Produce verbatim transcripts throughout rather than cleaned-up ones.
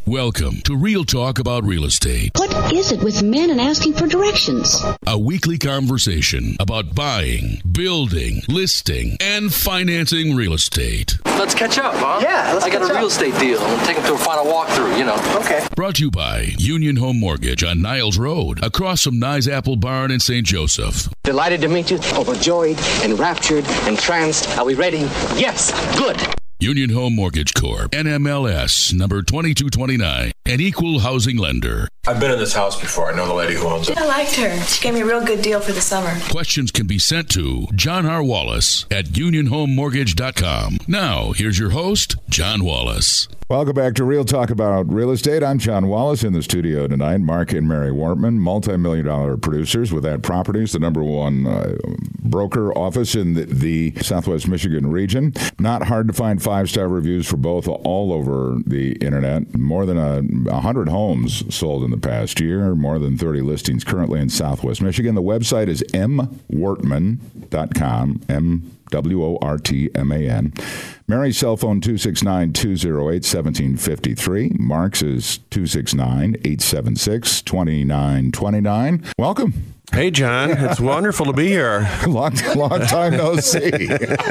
Welcome to Real Talk About Real Estate. What is it with men and asking for directions? A weekly conversation about buying, building, listing, and financing real estate. Let's catch up, huh? Yeah, let's I got catch a real up. estate deal. I'll take them to a final walkthrough, you know. Okay. Brought to you by Union Home Mortgage on Niles Road, across from Nye's Apple Barn in Saint Joseph. Delighted to meet you. Overjoyed, enraptured, entranced. Are we ready? Yes. Good. Union Home Mortgage Corp, N M L S, number twenty-two twenty-nine, an equal housing lender. I've been in this house before. I know the lady who owns it. I liked her. She gave me a real good deal for the summer. Questions can be sent to John R. Wallace at union home mortgage dot com. Now, here's your host, John Wallace. Welcome back to Real Talk About Real Estate. I'm John Wallace in the studio tonight. Mark and Mary Wortman, multi-million dollar producers with That Properties, the number one uh, broker office in the, the Southwest Michigan region. Not hard to find five-star reviews for both all over the internet. More than a, one hundred homes sold in the past year. More than thirty listings currently in Southwest Michigan. The website is m wortman dot com. M W O R T M A N. Mary's cell phone, two six nine, two oh eight, one seven five three. Mark's is two six nine, eight seven six, two nine two nine. Welcome. Hey, John. It's wonderful to be here. long, long time no see.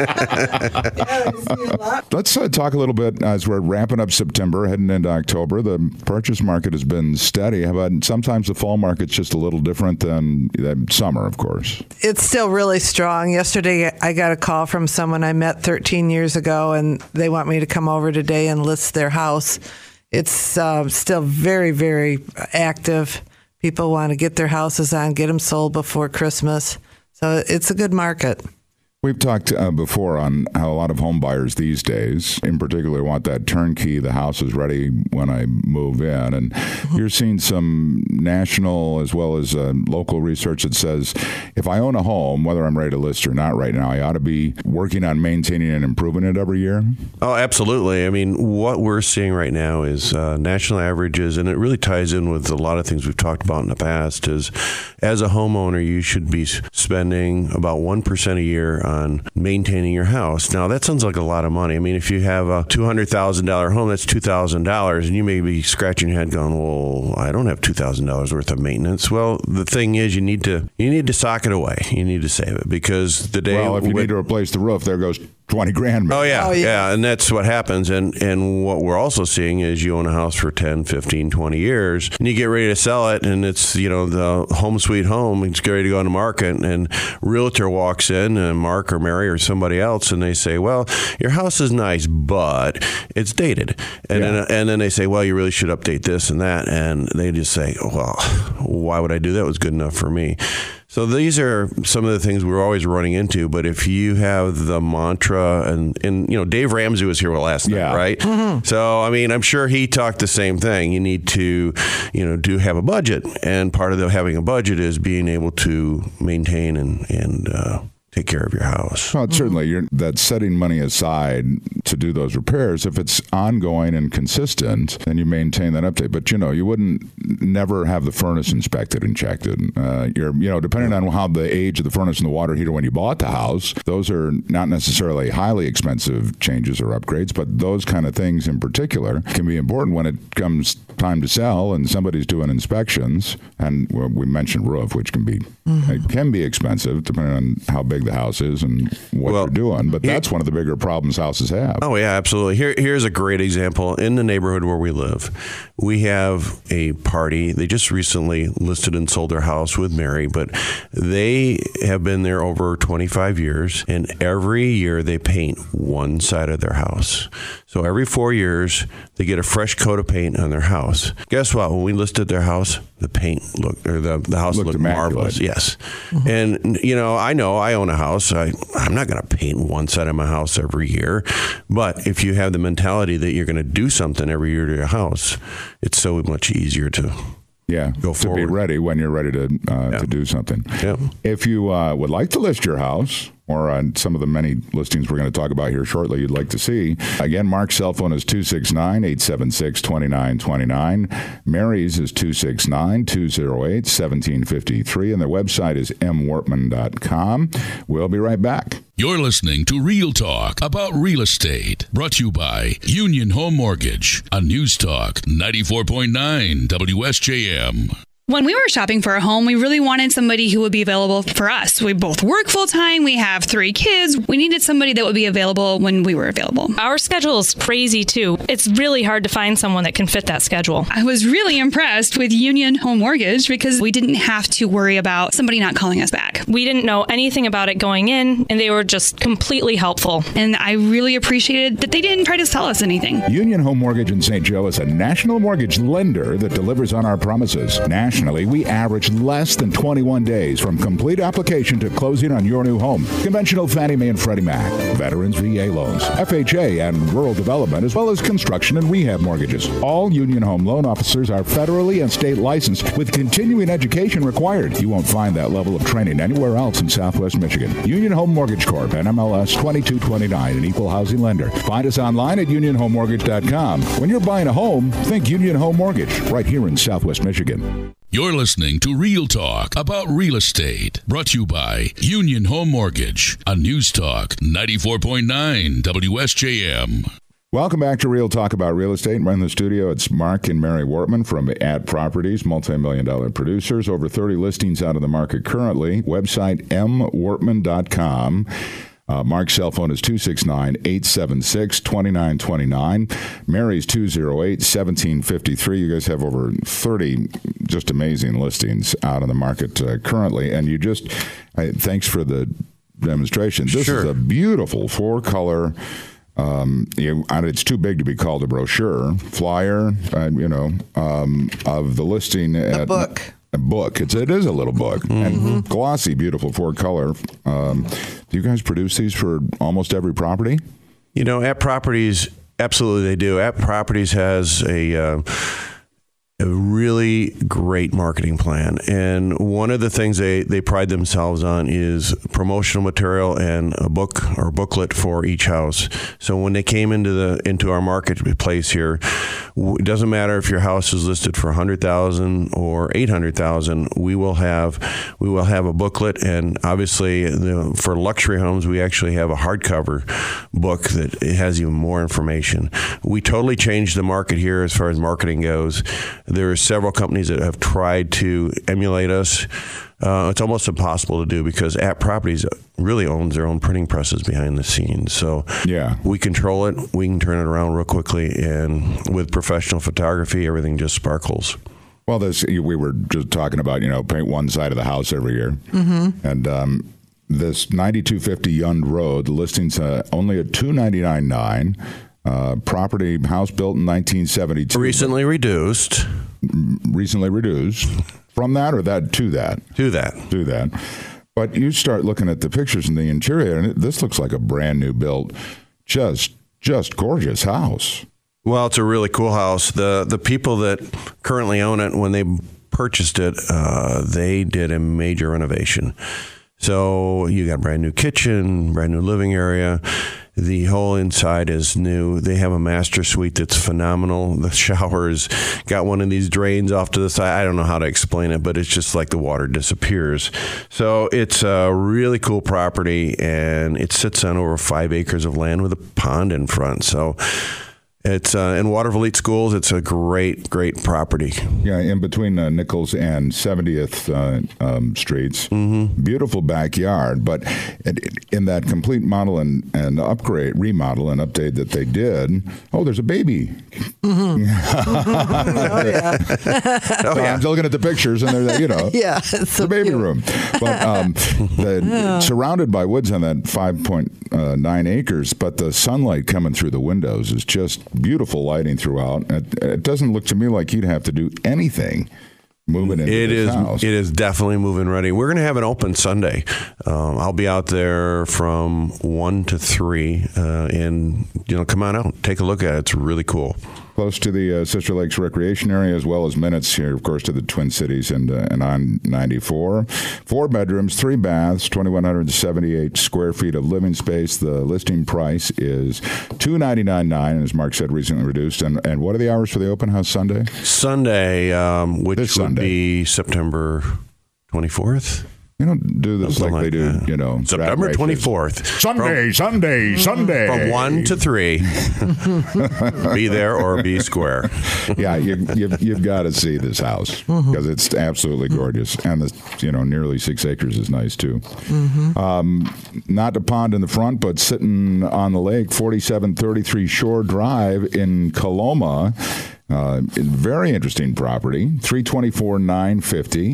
Let's uh, talk a little bit as we're wrapping up September, heading into October. The purchase market has been steady. How about sometimes the fall market's just a little different than, than summer, of course? It's still really strong. Yesterday, I got a call from someone I met thirteen years ago, and they want me to come over today and list their house. It's uh, still very, very active. People want to get their houses on, get them sold before Christmas. So it's a good market. We've talked uh, before on how a lot of home buyers these days, in particular, want that turnkey, the house is ready when I move in. And mm-hmm. you're seeing some national as well as uh, local research that says if I own a home, whether I'm ready to list or not right now, I ought to be working on maintaining and improving it every year. Oh, absolutely. I mean, what we're seeing right now is uh, national averages, and it really ties in with a lot of things we've talked about in the past, is as a homeowner, you should be spending about one percent a year on maintaining your house. Now, that sounds like a lot of money. I mean, if you have a two hundred thousand dollars home, that's two thousand dollars, and you may be scratching your head going, well, I don't have two thousand dollars worth of maintenance. Well, the thing is, you need to you need to sock it away. You need to save it, because the day... Well, if you when, need to replace the roof, there goes twenty grand. Maybe. Oh, yeah, oh, yeah. Yeah, and that's what happens. And, and what we're also seeing is you own a house for ten, fifteen, twenty years, and you get ready to sell it, and it's, you know, the home sweet home. It's ready to go on the market, and realtor walks in, and Mark or Mary or somebody else, and they say, well, your house is nice, but it's dated. And, yeah. then, and then they say, well, you really should update this and that. And they just say, well, why would I do that? It was good enough for me. So these are some of the things we're always running into. But if you have the mantra, and, and you know, Dave Ramsey was here last yeah. night, right? Mm-hmm. So, I mean, I'm sure he talked the same thing. You need to, you know, do have a budget. And part of the, having a budget is being able to maintain and, and uh, take care of your house. Well, certainly, you're, that's setting money aside to do those repairs. If it's ongoing and consistent, then you maintain that update. But, you know, you wouldn't never have the furnace inspected and checked. And, uh, you're, you know, depending on how the age of the furnace and the water heater when you bought the house, those are not necessarily highly expensive changes or upgrades, but those kind of things in particular can be important when it comes time to sell and somebody's doing inspections. And well, we mentioned roof, which can be mm-hmm. it can be expensive depending on how big the house is and what well, you're doing. But here, that's one of the bigger problems houses have. Oh, yeah, absolutely. Here, here's a great example. In the neighborhood where we live, we have a party. They just recently listed and sold their house with Mary, but they have been there over twenty-five years, and every year they paint one side of their house. So every four years, they get a fresh coat of paint on their house. Guess what? When we listed their house, the paint looked, or the, the house looked, looked marvelous. Yes. Mm-hmm. And, you know, I know I own a house. I, I'm not going to paint one side of my house every year. But if you have the mentality that you're going to do something every year to your house, it's so much easier to... Yeah, go to be ready when you're ready to uh, yeah. to do something. Yeah. If you uh, would like to list your house or on some of the many listings we're going to talk about here shortly you'd like to see. Again, Mark's cell phone is two six nine, eight seven six, two nine two nine. Mary's is two six nine, two oh eight, one seven five three, and their website is m wortman dot com. We'll be right back. You're listening to Real Talk about real estate, brought to you by Union Home Mortgage on News Talk ninety-four point nine W S J M. When we were shopping for a home, we really wanted somebody who would be available for us. We both work full time. We have three kids. We needed somebody that would be available when we were available. Our schedule is crazy, too. It's really hard to find someone that can fit that schedule. I was really impressed with Union Home Mortgage because we didn't have to worry about somebody not calling us back. We didn't know anything about it going in, and they were just completely helpful. And I really appreciated that they didn't try to sell us anything. Union Home Mortgage in Saint Joe is a national mortgage lender that delivers on our promises. Nationally, we average less than twenty-one days from complete application to closing on your new home. Conventional Fannie Mae and Freddie Mac, Veterans V A loans, F H A and rural development, as well as construction and rehab mortgages. All Union Home loan officers are federally and state licensed with continuing education required. You won't find that level of training anywhere else in Southwest Michigan. Union Home Mortgage Corp, N M L S twenty-two twenty-nine, an equal housing lender. Find us online at union home mortgage dot com. When you're buying a home, think Union Home Mortgage, right here in Southwest Michigan. You're listening to Real Talk about real estate, brought to you by Union Home Mortgage on News Talk ninety-four point nine W S J M. Welcome back to Real Talk about real estate. We're in the studio. It's Mark and Mary Wortman from Ad Properties, multi-million dollar producers. Over thirty listings out of the market currently. Website m wortman dot com. Uh, Mark's cell phone is two six nine, eight seven six, two nine two nine. Mary's two oh eight, one seven five three. You guys have over thirty just amazing listings out on the market uh, currently. And you just, uh, thanks for the demonstration. This Sure. is a beautiful four-color, um, you, and it's too big to be called a brochure, flyer, uh, you know, um, of the listing. A at, book. A book. It's, it is a little book. Mm-hmm. And glossy, beautiful four color. Um, do you guys produce these for almost every property? You know, At Properties, absolutely they do. At Properties has a... Uh, a really great marketing plan. And one of the things they, they pride themselves on is promotional material and a book or booklet for each house. So when they came into the into our marketplace here, it doesn't matter if your house is listed for one hundred thousand dollars or eight hundred thousand dollars, we will have we will have a booklet. And obviously the, for luxury homes, we actually have a hardcover book that has even more information. We totally changed the market here as far as marketing goes. There are several companies that have tried to emulate us. Uh, it's almost impossible to do because At Properties really owns their own printing presses behind the scenes. So yeah, we control it. We can turn it around real quickly. And with professional photography, everything just sparkles. Well, this we were just talking about, you know, paint one side of the house every year. Mm-hmm. And um, this ninety-two fifty Yund Road, the listing's uh, only at two ninety-nine nine. Uh, property, house built in nineteen seventy-two. Recently reduced. Recently reduced. From that or that to that? To that. To that. But you start looking at the pictures in the interior, and it, this looks like a brand new built, just just gorgeous house. Well, it's a really cool house. The the people that currently own it, when they purchased it, uh, they did a major renovation. So you got a brand new kitchen, brand new living area. The whole inside is new. They have a master suite that's phenomenal. The shower's got one of these drains off to the side. I don't know how to explain it, but it's just like the water disappears. So it's a really cool property, and it sits on over five acres of land with a pond in front. So it's uh, in Waterville Elite Schools. It's a great, great property. Yeah, in between uh, Nichols and seventieth uh, um, Streets. Mm-hmm. Beautiful backyard, but it, it, in that complete model and, and upgrade, remodel and update that they did, oh, there's a baby. Mm-hmm. oh, yeah. oh, yeah. I'm looking at the pictures, and they're, you know, yeah, it's so the baby cute. room. But um, the, yeah. surrounded by woods on that five point nine acres, but the sunlight coming through the windows is just beautiful lighting throughout. It, it doesn't look to me like you'd have to do anything moving into it this is, house. It is definitely moving ready. We're going to have an open Sunday. Um, I'll be out there from one to three, uh, and you know, come on out, take a look at it. It's really cool. close to the uh, Sister Lakes Recreation Area, as well as minutes here, of course, to the Twin Cities and, uh, and on ninety-four. Four bedrooms, three baths, two thousand one hundred seventy-eight square feet of living space. The listing price is two hundred ninety-nine thousand nine hundred, and as Mark said, recently reduced. And, and what are the hours for the open house Sunday? Sunday, um, which This would Sunday. be September twenty-fourth. You don't do this Something like, like they do, that. you know. September rat twenty-fourth. races. Sunday, Sunday, Sunday. From one to three. Be there or be square. Yeah, you, you've, you've got to see this house because it's absolutely gorgeous. And, the you know, nearly six acres is nice, too. Mm-hmm. Um, not the pond in the front, but sitting on the lake, forty-seven thirty-three Shore Drive in Coloma. Uh, very interesting property, three twenty-four nine fifty.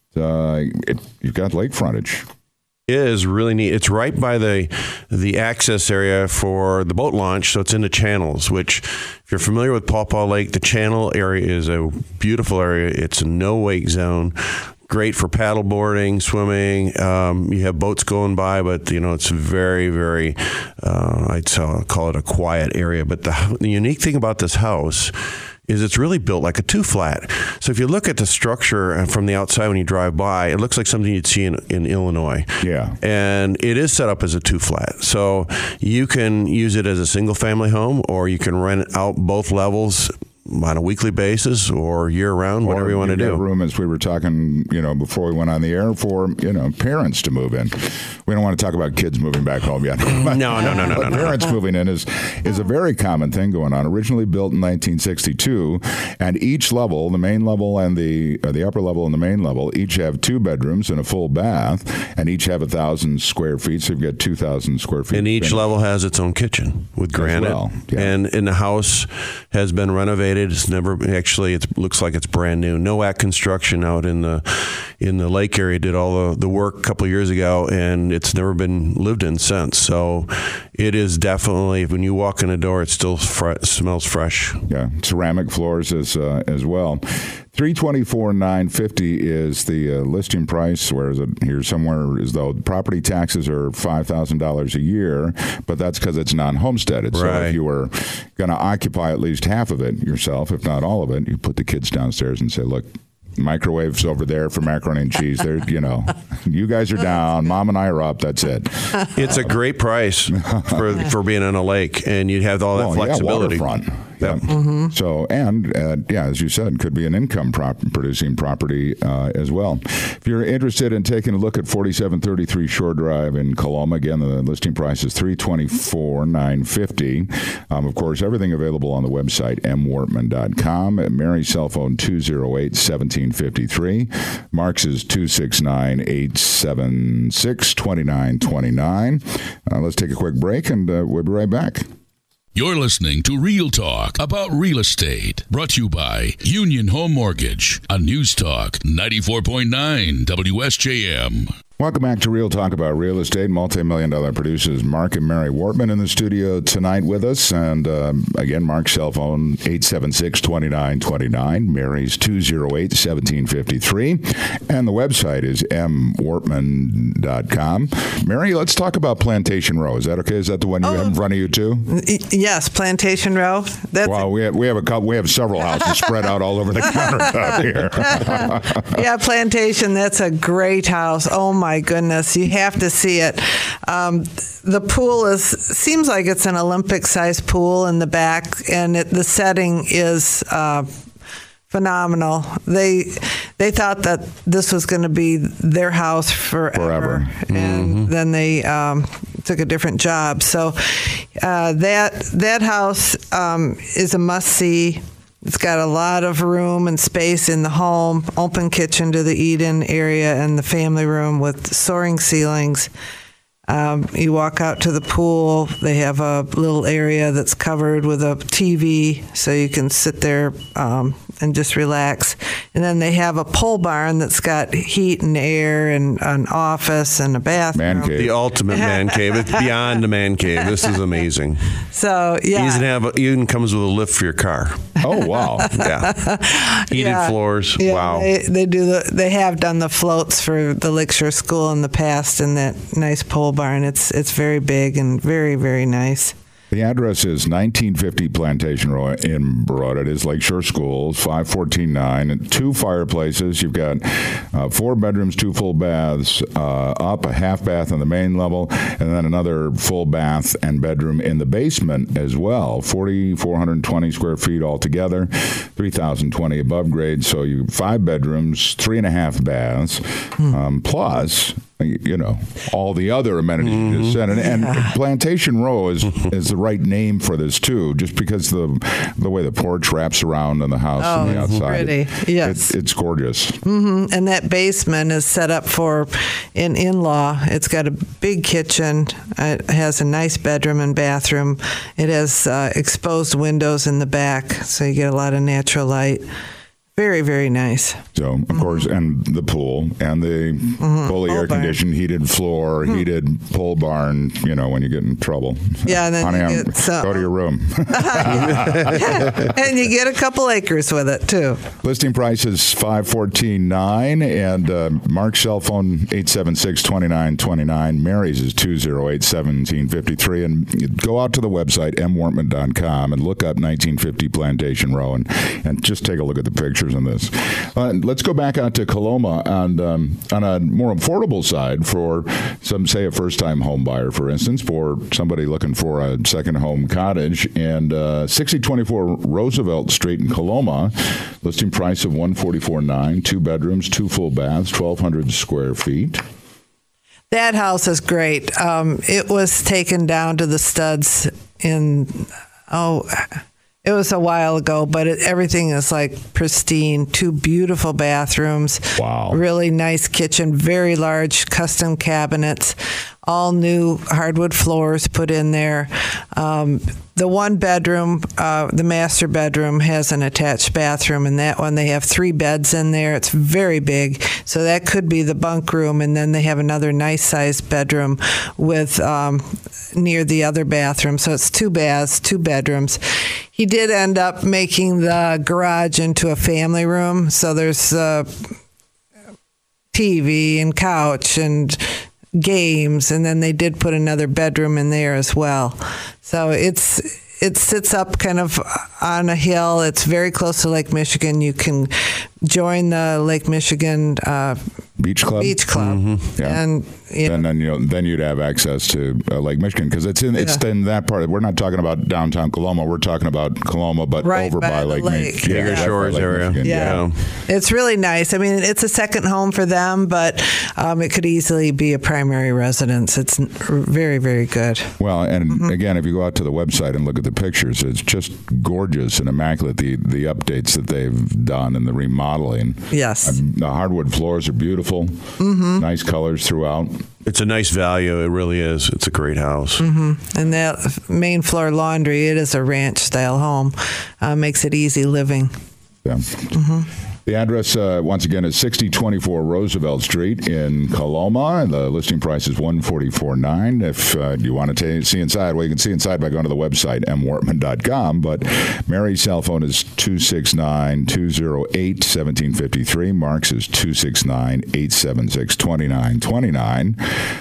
Uh, it, you've got lake frontage. It is really neat. It's right by the the access area for the boat launch, so it's in the channels, which, if you're familiar with Paw Paw Lake, the channel area is a beautiful area. It's a no-wake zone. Great for paddle boarding, swimming. Um, you have boats going by, but you know it's very, very. Uh, I'd call it a quiet area. But the, the unique thing about this house is it's really built like a two-flat. So if you look at the structure from the outside when you drive by, it looks like something you'd see in, in Illinois. Yeah. And it is set up as a two-flat. So you can use it as a single-family home, or you can rent out both levels on a weekly basis or year-round, whatever or you want to do. Room, as we were talking, you know, before we went on the air, for you know parents to move in. We don't want to talk about kids moving back home yet. no, no, no, no, but no. Parents no. moving in is is a very common thing going on. Originally built in nineteen sixty-two, and each level, the main level and the uh, the upper level and the main level, each have two bedrooms and a full bath, and each have a thousand square feet. So you've got two thousand square feet. And each finished. level has its own kitchen with granite. Well, yeah. And and the house has been renovated. It's never actually. It looks like it's brand new. NOAC Construction out in the in the lake area did all the, the work a couple of years ago, and it's never been lived in since. So it is definitely, when you walk in the door, it still fre- smells fresh. Yeah, ceramic floors as uh, as well. three twenty-four nine fifty is the uh, listing price, whereas it here somewhere as though property taxes are five thousand dollars a year, but that's because it's non-homesteaded. So Right. if you were going to occupy at least half of it yourself, if not all of it, you put the kids downstairs and say, look, microwaves over there for macaroni and cheese. They're, you know, you guys are down. Mom and I are up. That's it. It's a great price for for being on a lake, and you'd have all that Well, flexibility. Yeah, waterfront. Yep. Yeah. Mm-hmm. So, and uh, yeah, as you said, could be an income prop- producing property uh, as well. If you're interested in taking a look at forty-seven thirty-three Shore Drive in Coloma, again, the listing price is three twenty-four nine fifty. Um, of course, everything available on the website m wortman dot com. Mary's cell phone two oh eight, one seven five three. Mark's is two six nine, eight seven six, two nine two nine. Uh, let's take a quick break, and uh, we'll be right back. You're listening to Real Talk about real estate, brought to you by Union Home Mortgage on News Talk ninety-four point nine W S J M. Welcome back to Real Talk about real estate. Multi-million dollar producers Mark and Mary Wortman in the studio tonight with us. And um, again, Mark's cell phone, eight seven six, two nine two nine. Mary's two oh eight, one seven five three. And the website is m wortman dot com. Mary, let's talk about Plantation Row. Is that okay? Is that the one you Oh. have in front of you, too? Yes, Plantation Row. That's Well, we have, we have a couple, we have several houses spread out all over the countertop here. yeah, Plantation. That's a great house. Oh my goodness, you have to see it. Um, the pool is seems like it's an Olympic-sized pool in the back, and it, the setting is uh, phenomenal. They they thought that this was going to be their house forever, Forever. and Mm-hmm. then they um, took a different job. So uh, that that house um, is a must-see. It's got a lot of room and space in the home, open kitchen to the eat-in area and the family room with soaring ceilings. Um, you walk out to the pool. They have a little area that's covered with a T V, so you can sit there um, and just relax. And then they have a pole barn that's got heat and air and an office and a bathroom. Man cave. The ultimate man cave. It's beyond a man cave. This is amazing. So yeah, You even have a, even comes with a lift for your car. Oh, wow. Yeah. Heated Yeah. floors. Yeah, Wow. They, they do the. They have done the floats for the Lakeshore School in the past in that nice pole barn. It's it's very big and very very nice. The address is nineteen fifty Plantation Road in Broad. It is Lakeshore Schools, five fourteen nine. Two fireplaces. You've got uh, four bedrooms, two full baths uh, up, a half bath on the main level, and then another full bath and bedroom in the basement as well. four thousand four hundred twenty square feet altogether, three thousand twenty above grade. So you five bedrooms, three and a half baths, hmm. um, plus, you know, all the other amenities mm-hmm. you just said. And, and yeah. Plantation Row is is the right name for this, too, just because the the way the porch wraps around on the house oh, and the outside. Pretty. It, yes. It, it's gorgeous. Mm-hmm. And that basement is set up for an in-law. It's got a big kitchen. It has a nice bedroom and bathroom. It has uh, exposed windows in the back, so you get a lot of natural light. Very, very nice. So, of mm-hmm. course, and the pool and the mm-hmm. fully air-conditioned, heated floor, mm-hmm. heated pole barn, you know, when you get in trouble. Yeah, and then Honey, you get some. Go to your room. And you get a couple acres with it, too. Listing price is five fourteen nine, and uh, Mark's cell phone, eight seven six, two nine two nine. Mary's is two oh eight, one seven five three. And go out to the website, m wortman dot com, and look up nineteen fifty Plantation Row, and, and just take a look at the pictures on this. Uh, let's go back out to Coloma and um, on a more affordable side for some, say, a first-time home buyer, for instance, for somebody looking for a second home cottage. And uh, sixty twenty-four Roosevelt Street in Coloma, listing price of one forty-four nine, two bedrooms, two full baths, twelve hundred square feet. That house is great. Um, it was taken down to the studs in, oh... It was a while ago, but it, everything is like pristine. Two beautiful bathrooms. Wow. Really nice kitchen. Very large custom cabinets. All new hardwood floors put in there. Um, the one bedroom, uh, the master bedroom, has an attached bathroom. And that one, they have three beds in there. It's very big. So that could be the bunk room. And then they have another nice-sized bedroom with um, near the other bathroom. So it's two baths, two bedrooms. He did end up making the garage into a family room. So there's a T V and couch and games, and then they did put another bedroom in there as well. So it's it sits up kind of on a hill. It's very close to Lake Michigan. You can join the Lake Michigan uh, Beach Club. Beach Club, mm-hmm. yeah. and you know, and then you know, then you'd have access to uh, Lake Michigan because it's in it's yeah. in that part. We're not talking about downtown Coloma. We're talking about Coloma, but right over by, by Lake, lake. Michigan. Yeah, Yeah, Shores Lake area. Michigan. Yeah. yeah, it's really nice. I mean, it's a second home for them, but um, it could easily be a primary residence. It's very, very good. Well, and mm-hmm. again, if you go out to the website and look at the pictures, it's just gorgeous and immaculate. The the updates that they've done and the remodeling. Yes, um, the hardwood floors are beautiful. Mm-hmm. Nice colors throughout. It's a nice value. It really is. It's a great house. Mm-hmm. And that main floor laundry, it is a ranch-style home. Uh, makes it easy living. Yeah. Mm-hmm. The address, uh, once again, is sixty twenty-four Roosevelt Street in Coloma. And the listing price is one forty-four nine. If uh, you want to t- see inside, well, you can see inside by going to the website, m wortman dot com. But Mary's cell phone is two six nine, two oh eight, one seven five three. Mark's is two six nine, eight seven six, two nine two nine.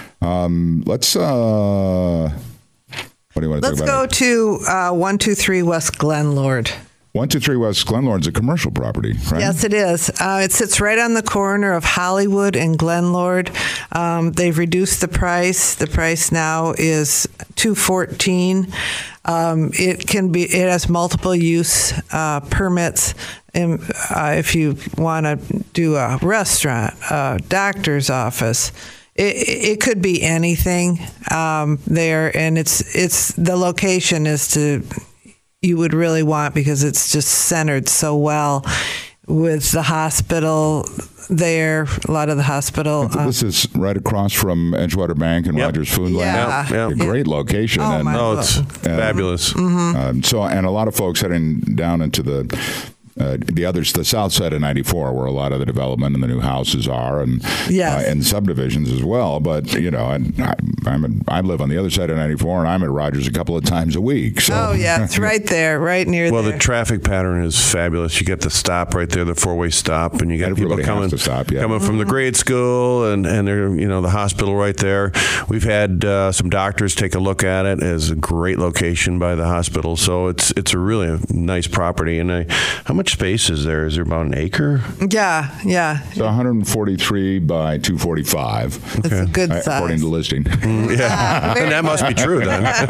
Um, let's, uh, what do you want to let's talk about? Let's go to uh, one two three West Glenlord. one two three West Glenlord is a commercial property, right? Yes, it is. Uh, it sits right on the corner of Hollywood and Glenlord. Um, they've reduced the price. The price now is two fourteen. Um, it can be. It has multiple use uh, permits. And, uh, if you want to do a restaurant, a doctor's office. It, it could be anything um, there, and it's it's the location is to. You would really want because it's just centered so well with the hospital there. A lot of the hospital. Uh, this is right across from Edgewater Bank and yep. Rogers Foodland. Yeah. Yep. A great location. Oh, and, my oh it's God. fabulous. Mm-hmm. Um, so, and a lot of folks heading down into the. Uh, the others, the south side of ninety-four, where a lot of the development and the new houses are, and yes. uh, and subdivisions as well. But you know, and I, I'm at, I live on the other side of ninety-four, and I'm at Rogers a couple of times a week. So. Oh, yeah, it's right there, right near well, there. Well, the traffic pattern is fabulous. You get the stop right there, the four-way stop, and you got Everybody people coming, has to stop, yeah. coming from the grade school and, and they're, you know, the hospital right there. We've had uh, some doctors take a look at it as a great location by the hospital. So it's it's a really nice property. And I, how much space is there? Is there about an acre? Yeah, yeah. So one hundred forty-three by two forty-five. It's okay. a good uh, size. According to listing. Mm, yeah, and that must be true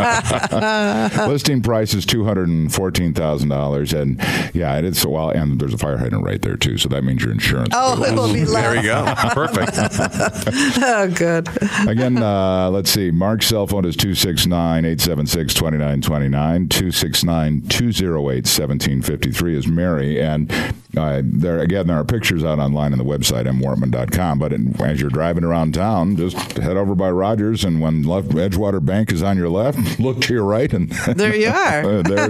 then. Listing price is two hundred fourteen thousand dollars. And yeah, it's a while. And there's a fire hydrant right there, too. So that means your insurance. Oh, it will be less. There you go. Perfect. Oh, good. Again, uh, let's see. Mark's cell phone is two six nine, eight seven six, two nine two nine. two six nine, two oh eight, one seven five three is Mary. And uh, there again, there are pictures out online on the website, m wortman dot com. But in, as you're driving around town, just head over by Rogers. And when left, Edgewater Bank is on your left, look to your right. And there you are. There it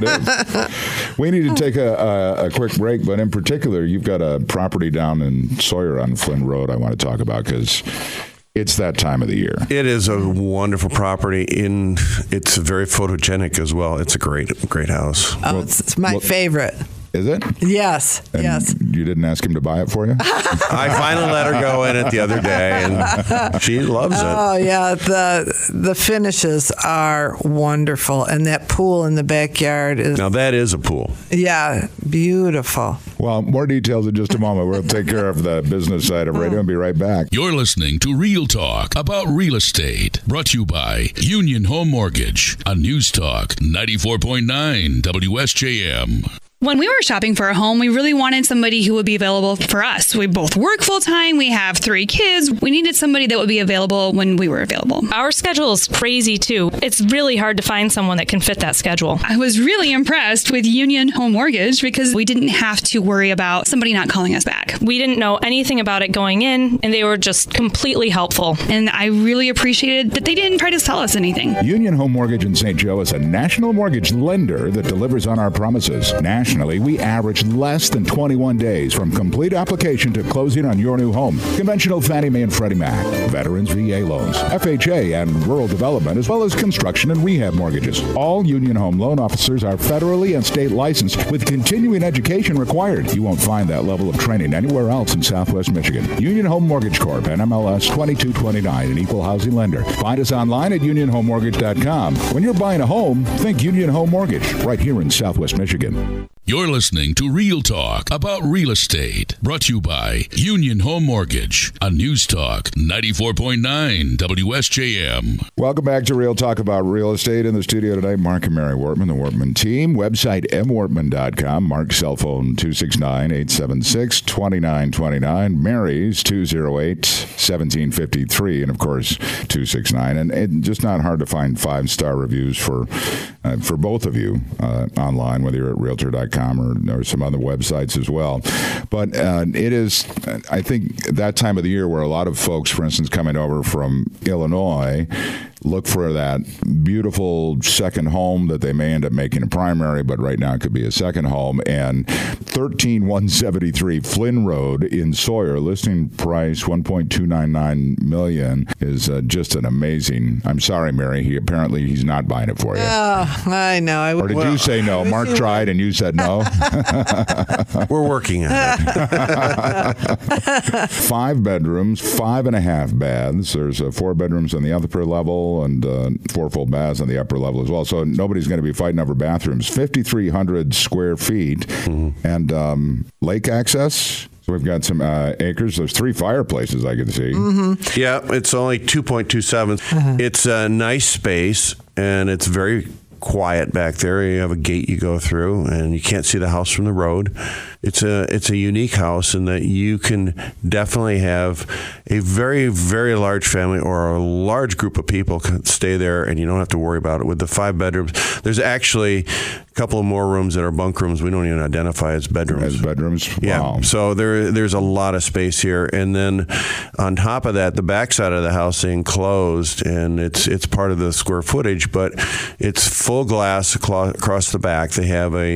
is. We need to take a, a, a quick break. But in particular, you've got a property down in Sawyer on Flynn Road I want to talk about because it's that time of the year. It is a wonderful property. In it's very photogenic as well. It's a great, great house. Oh, well, it's, it's my well, favorite. Is it? Yes. And yes. You didn't ask him to buy it for you? I finally let her go in it the other day, and she loves it. Oh yeah, the the finishes are wonderful, and that pool in the backyard is. Now that is a pool. Yeah, beautiful. Well, more details in just a moment. We'll take care of the business side of radio and be right back. You're listening to Real Talk about real estate, brought to you by Union Home Mortgage on News Talk ninety-four point nine W S J M. When we were shopping for a home, we really wanted somebody who would be available for us. We both work full time. We have three kids. We needed somebody that would be available when we were available. Our schedule is crazy, too. It's really hard to find someone that can fit that schedule. I was really impressed with Union Home Mortgage because we didn't have to worry about somebody not calling us back. We didn't know anything about it going in, and they were just completely helpful. And I really appreciated that they didn't try to sell us anything. Union Home Mortgage in Saint Joe is a national mortgage lender that delivers on our promises. Nationally, we average less than twenty-one days from complete application to closing on your new home. Conventional Fannie Mae and Freddie Mac, Veterans V A loans, F H A and rural development, as well as construction and rehab mortgages. All Union Home loan officers are federally and state licensed with continuing education required. You won't find that level of training anywhere else in Southwest Michigan. Union Home Mortgage Corp, N M L S twenty-two twenty-nine, an equal housing lender. Find us online at union home mortgage dot com. When you're buying a home, think Union Home Mortgage, right here in Southwest Michigan. You're listening to Real Talk about real estate, brought to you by Union Home Mortgage on News Talk ninety-four point nine W S J M. Welcome back to Real Talk about real estate. In the studio today, Mark and Mary Wortman, the Wortman team. Website m wortman dot com. Mark's cell phone two six nine, eight seven six, two nine two nine. Mary's two oh eight, one seven five three. And of course, two six nine. And it's just not hard to find five-star reviews for uh, for both of you uh, online, whether you're at realtor dot com. Or, or some other websites as well. But uh, it is, I think, that time of the year where a lot of folks, for instance, coming over from Illinois, look for that beautiful second home that they may end up making a primary, but right now it could be a second home. And thirteen one seventy-three Flynn Road in Sawyer, listing price one point two nine nine million dollars is uh, just an amazing. I'm sorry, Mary. He apparently he's not buying it for you. Oh, I know. I or did well, you say no? Mark tried and you said no. We're working on it. Five bedrooms, five and a half baths. There's uh, four bedrooms on the upper level and uh, four full baths on the upper level as well. So nobody's going to be fighting over bathrooms. fifty-three hundred square feet mm-hmm. and um, lake access. So we've got some uh, acres. There's three fireplaces I can see. Mm-hmm. Yeah, it's only two point two seven. Uh-huh. It's a nice space, and it's very quiet back there. You have a gate you go through, and you can't see the house from the road. It's a it's a unique house in that you can definitely have a very, very large family or a large group of people can stay there, and you don't have to worry about it. With the five bedrooms, there's actually a couple of more rooms that are bunk rooms we don't even identify as bedrooms. As bedrooms? Yeah. Wow. So there there's a lot of space here. And then on top of that, the backside of the house is enclosed, and it's it's part of the square footage, but it's full glass across the back. They have a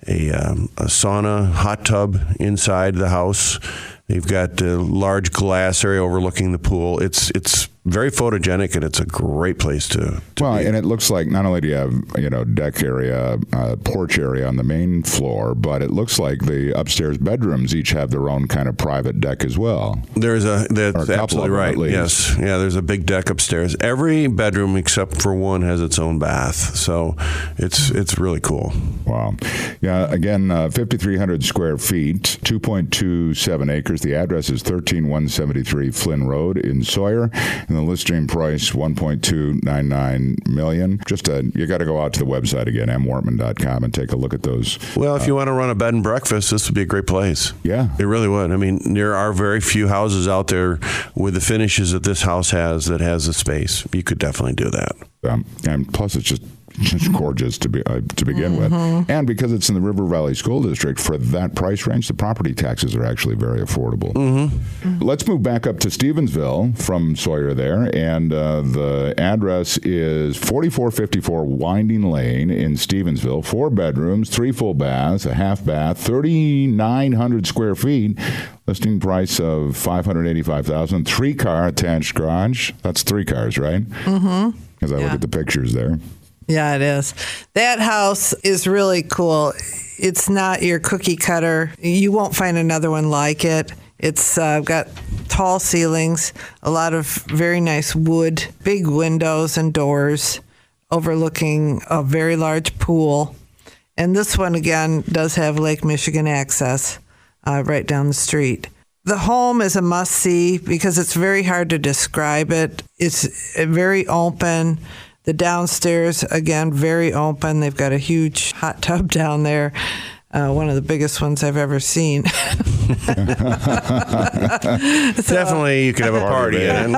a, um, a sauna, hot tub inside the house. They've got a large glass area overlooking the pool. It's it's very photogenic, and it's a great place to, to well, be. And it looks like not only do you have, you know, deck area, uh, porch area on the main floor, but it looks like the upstairs bedrooms each have their own kind of private deck as well. There's a, that's a absolutely right. Yes. Yeah, there's a big deck upstairs. Every bedroom except for one has its own bath. So it's it's really cool. Wow. Yeah, again, uh, fifty-three hundred square feet, two point two seven acres. The address is thirteen one seventy-three Flynn Road in Sawyer. And the listing price, one point two nine nine million dollars. Just a, you got to go out to the website again, m wortman dot com, and take a look at those. Well, if uh, you want to run a bed and breakfast, this would be a great place. Yeah. It really would. I mean, there are very few houses out there with the finishes that this house has that has the space. You could definitely do that. Um, and plus, it's just just gorgeous to be uh, to begin Mm-hmm. with, and because it's in the River Valley School District, for that price range, the property taxes are actually very affordable. Mm-hmm. Let's move back up to Stevensville from Sawyer there, and uh, the address is forty-four fifty-four Winding Lane in Stevensville. Four bedrooms, three full baths, a half bath, thirty-nine hundred square feet. Listing price of five hundred eighty-five thousand dollars. Three car attached garage. That's three cars, right? Mm-hmm. As I Yeah. look at the pictures there. Yeah, it is. That house is really cool. It's not your cookie cutter. You won't find another one like it. It's uh, got tall ceilings, a lot of very nice wood, big windows and doors, overlooking a very large pool. And this one, again, does have Lake Michigan access uh, right down the street. The home is a must-see because it's very hard to describe it. It's very open. The downstairs, again, very open. They've got a huge hot tub down there, uh, one of the biggest ones I've ever seen. so, Definitely, you could have a party in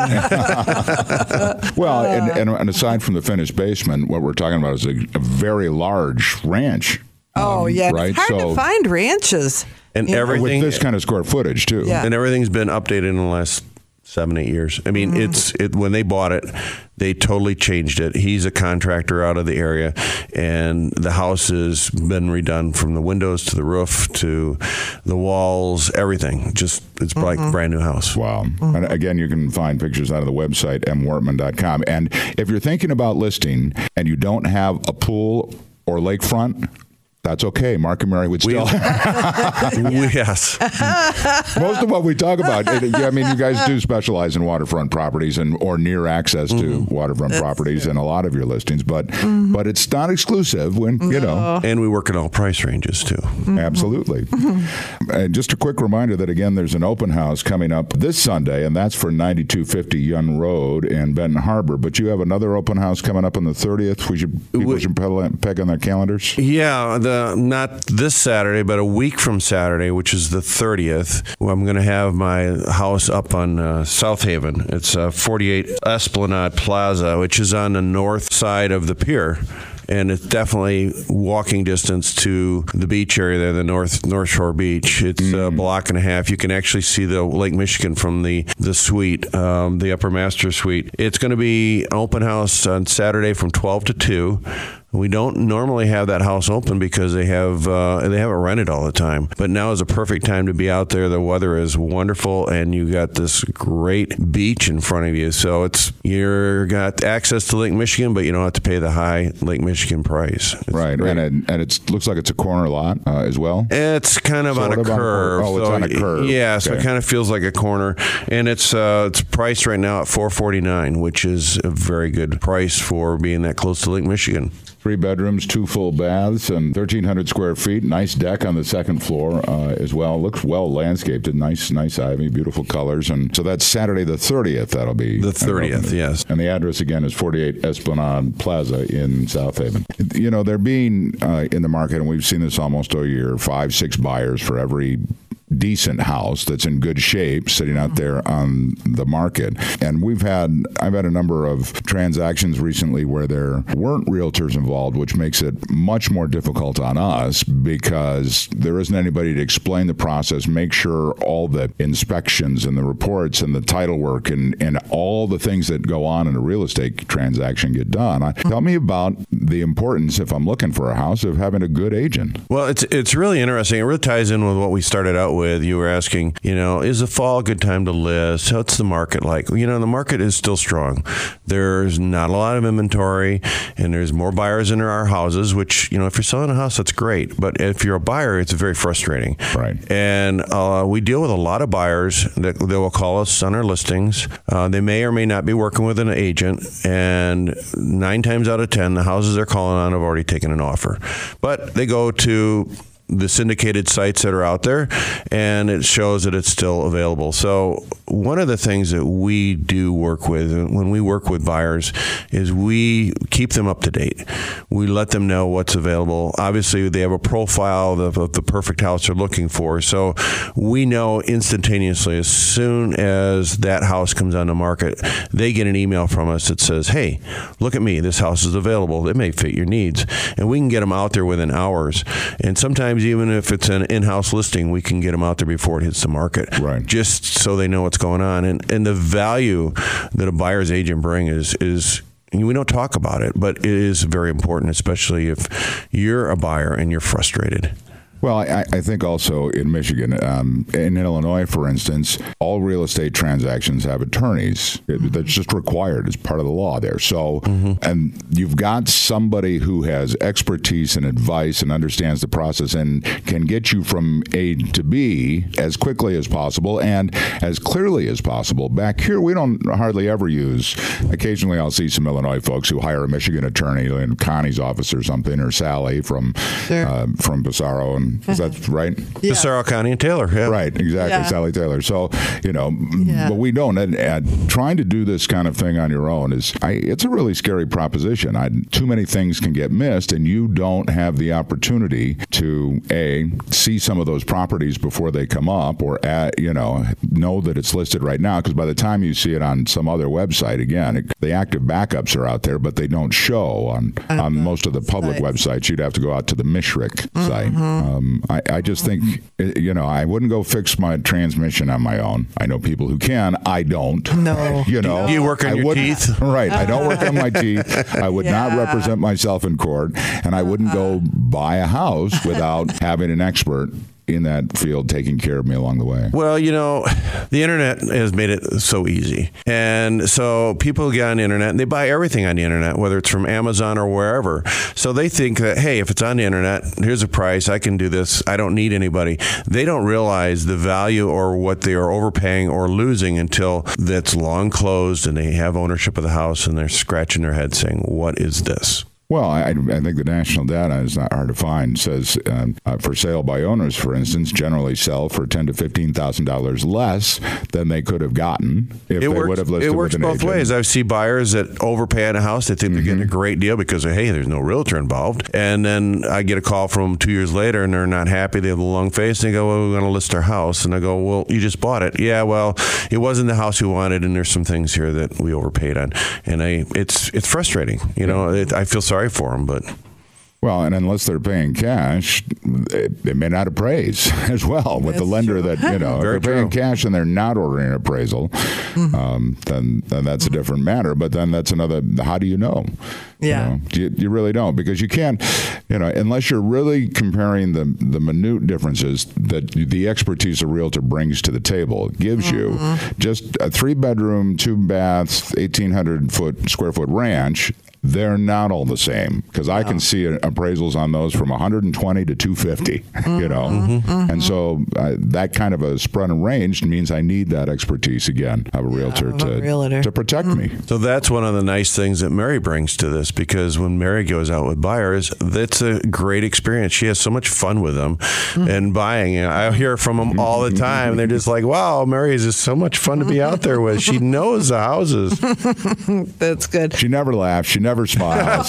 it. Well, and, and, and aside from the finished basement, what we're talking about is a, a very large ranch. Oh, um, yeah. Right? It's hard so, to find ranches. And you know? everything with this kind of square footage, too. Yeah. And everything's been updated in the last seven, eight years. I mean, Mm-hmm. it's it when they bought it, they totally changed it. He's a contractor out of the area, and the house has been redone from the windows to the roof to the walls, everything. Just it's like Mm-hmm. a brand new house. Wow. And again, you can find pictures out of the website, m wortman dot com. And if you're thinking about listing and you don't have a pool or lakefront, that's okay. Mark and Mary would still. Yes. Most of what we talk about, I mean, you guys do specialize in waterfront properties and or near access to Mm-hmm. waterfront That's properties in a lot of your listings, but mm-hmm. but it's not exclusive when, you know. And we work in all price ranges, too. Mm-hmm. Absolutely. Mm-hmm. And just a quick reminder that, again, there's an open house coming up this Sunday, and that's for ninety-two fifty Yonge Road in Benton Harbor. But you have another open house coming up on the thirtieth. We should, people we, should peg on their calendars. Yeah, the not this Saturday, but a week from Saturday, which is the thirtieth, I'm going to have my house up on uh, South Haven. It's uh, forty-eight Esplanade Plaza, which is on the north side of the pier. And it's definitely walking distance to the beach area there, the North North Shore Beach. It's mm. a block and a half. You can actually see the Lake Michigan from the, the suite, um, the Upper Master Suite. It's going to be open house on Saturday from twelve to two. We don't normally have that house open because they have uh, they have it rented all the time. But now is a perfect time to be out there. The weather is wonderful, and you got this great beach in front of you. So it's you're got access to Lake Michigan, but you don't have to pay the high Lake Michigan price. It's right, great. and it, and it looks like it's a corner lot uh, as well. It's kind of sort on a of curve. On a, oh, it's so, on a curve. Yeah, so okay. it kind of feels like a corner, and it's uh, it's priced right now at four forty-nine, which is a very good price for being that close to Lake Michigan. Three bedrooms, two full baths, and thirteen hundred square feet. Nice deck on the second floor uh, as well. Looks well landscaped. Nice, nice ivy, beautiful colors. And so that's Saturday the thirtieth. That'll be the thirtieth. Yes. And the address again is forty-eight Esplanade Plaza in South Haven. You know, they're being uh, in the market, and we've seen this almost a year. Five, six buyers for every decent house that's in good shape sitting out there on the market. And we've had, I've had a number of transactions recently where there weren't realtors involved, which makes it much more difficult on us because there isn't anybody to explain the process, make sure all the inspections and the reports and the title work and, and all the things that go on in a real estate transaction get done. I, tell me about the importance, if I'm looking for a house, of having a good agent. Well, it's it's really interesting. It really ties in with what we started out with. You were asking, you know, is the fall a good time to list? What's the market like? You know, the market is still strong. There's not a lot of inventory, and there's more buyers in our houses, which, you know, if you're selling a house, that's great. But if you're a buyer, it's very frustrating. Right. And uh, we deal with a lot of buyers that they will call us on our listings. Uh, they may or may not be working with an agent, and nine times out of ten, the houses they're calling on have already taken an offer. But they go to the syndicated sites that are out there, and it shows that it's still available. So one of the things that we do work with when we work with buyers is we keep them up to date. We let them know what's available. Obviously, they have a profile of, of the perfect house they're looking for. So we know instantaneously, as soon as that house comes on the market, they get an email from us that says, hey, look at me, this house is available. It may fit your needs. And we can get them out there within hours. And sometimes even if it's an in-house listing, we can get them out there before it hits the market. Right. Just so they know what's going on. And and the value that a buyer's agent brings is is we don't talk about it, but it is very important, especially if you're a buyer and you're frustrated. Well, I, I think also in Michigan, um, in Illinois, for instance, all real estate transactions have attorneys. It, that's just required as part of the law there. So, mm-hmm. and you've got somebody who has expertise and advice and understands the process and can get you from A to B as quickly as possible and as clearly as possible. Back here, we don't hardly ever use, occasionally I'll see some Illinois folks who hire a Michigan attorney in Connie's office or something, or Sally from, sure. uh, from Passaro and Is that right? Yeah. Passaro County and Taylor. Yeah. Right, exactly, yeah. Sally Taylor. So, you know, yeah. but we don't. And, and trying to do this kind of thing on your own is, I, it's a really scary proposition. I, too many things can get missed, and you don't have the opportunity to, A, see some of those properties before they come up, or, at, you know, know that it's listed right now, because by the time you see it on some other website, again, it, the active backups are out there, but they don't show on, on most of the public sites. websites. You'd have to go out to the Mishrick mm-hmm. site. Um, I, I just think, you know, I wouldn't go fix my transmission on my own. I know people who can. I don't. No. You know. Do you work on I your teeth? Right. I don't work on my teeth. I would yeah. not represent myself in court. And I wouldn't uh-huh. go buy a house without having an expert in that field taking care of me along the way. Well, you know, the internet has made it so easy. And so people get on the internet and they buy everything on the internet, whether it's from Amazon or wherever. So they think that, hey, if it's on the internet, here's a price, I can do this, I don't need anybody. They don't realize the value or what they are overpaying or losing until that's long closed and they have ownership of the house and they're scratching their head saying, what is this? Well, I, I think the national data is not hard to find. It says um, uh, for sale by owners, for instance, generally sell for ten to fifteen thousand dollars less than they could have gotten if it they works, would have listed It works with an both agent. ways. I see buyers that overpay on a house. They think mm-hmm. they're getting a great deal because, hey, there's no realtor involved. And then I get a call from them two years later, and they're not happy. They have a long face. And they go, well, we're going to list our house. And I go, well, you just bought it. Yeah, well, it wasn't the house we wanted, and there's some things here that we overpaid on. And I, it's it's frustrating. You know, it, I feel sorry for them, but... Well, and unless they're paying cash, it, it may not appraise as well with That's the lender true. that, you know, Very if they're paying true. cash and they're not ordering an appraisal, mm-hmm. um, then, then that's mm-hmm. a different matter. But then that's another, how do you know? Yeah. You, know, you, you really don't, because you can't, you know, unless you're really comparing the, the minute differences that the expertise a realtor brings to the table gives mm-hmm. you. Just a three bedroom, two baths, eighteen hundred foot square foot ranch, they're not all the same, because I can see appraisals on those from one hundred twenty to two hundred fifty, mm-hmm. you know. Mm-hmm. And so uh, that kind of a spread and range means I need that expertise again of a realtor yeah, to, a realtor. to protect mm-hmm. me. So that's one of the nice things that Mary brings to this, because when Mary goes out with buyers, that's a great experience. She has so much fun with them mm-hmm. and buying. And I hear from them all the time. They're just like, wow, Mary is just so much fun to be out there with. She knows the houses. That's good. She never laughs. She never never smiles.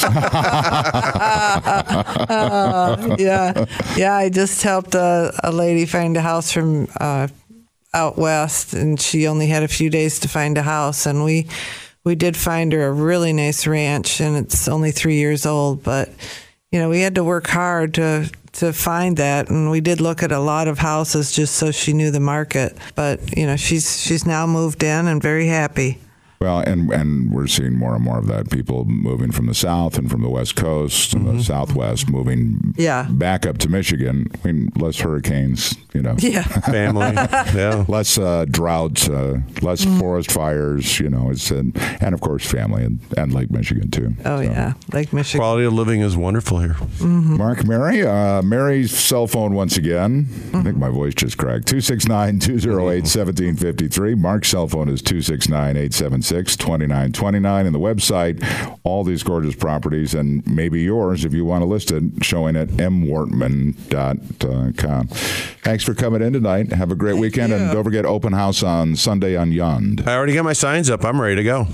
uh, yeah, yeah. I just helped a, a lady find a house from uh, out west, and she only had a few days to find a house, and we we did find her a really nice ranch, and it's only three years old, but you know we had to work hard to. to find that, and we did look at a lot of houses just so she knew the market. But you know, she's she's now moved in and very happy. Well, and and we're seeing more and more of that. People moving from the south and from the west coast and mm-hmm. the southwest, moving yeah. back up to Michigan. I mean, less hurricanes, you know. Yeah. Family. Yeah. Less uh, droughts, uh, less mm. forest fires, you know. It's and, and of course family and, and Lake Michigan too. Oh so. yeah, Lake Michigan. Quality of living is wonderful here. Mm-hmm. Mark, Mary, uh, Mary's cell phone once again. Mm-hmm. I think my voice just cracked. two six nine, two oh eight, one seven five three. Mark's cell phone is two six nine, eight seven six, two nine two nine, and the website, all these gorgeous properties, and maybe yours if you want to list it, showing at m wortman dot com. Thanks for coming in tonight. Have a great Thank weekend, you. And don't forget open house on Sunday on Yond. I already got my signs up. I'm ready to go.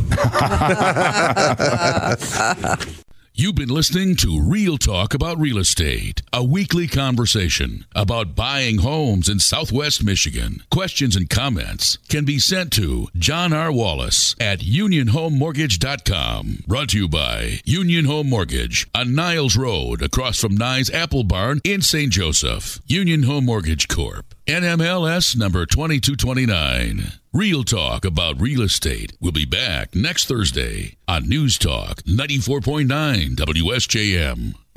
You've been listening to Real Talk About Real Estate, a weekly conversation about buying homes in Southwest Michigan. Questions and comments can be sent to John R. Wallace at union home mortgage dot com. Brought to you by Union Home Mortgage on Niles Road across from Nye's Apple Barn in Saint Joseph. Union Home Mortgage Corp. N M L S number twenty-two twenty-nine. Real Talk About Real Estate will be back next Thursday on News Talk ninety-four point nine W S J M.